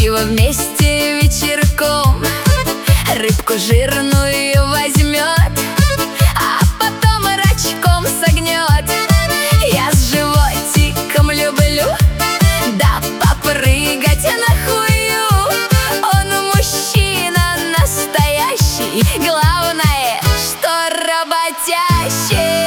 Пиво вместе вечерком, рыбку жирную возьмет, а потом рачком согнет. Я с животиком люблю, да попрыгать на хую. Он мужчина настоящий, главное, что работящий.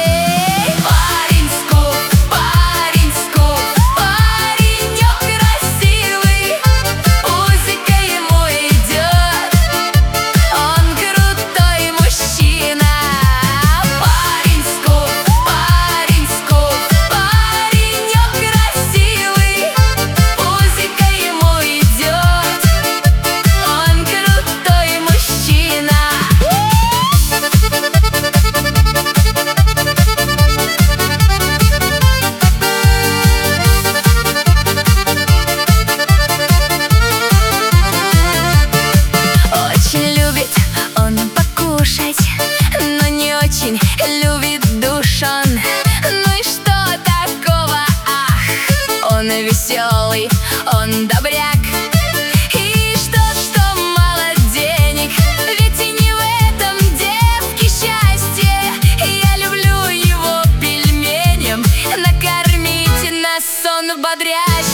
Но не очень любит душ он. Ну и что такого, ах, он веселый, он добряк. И что мало денег, ведь и не в этом девке счастье. Я люблю его пельменем накормить на сон бодрящий.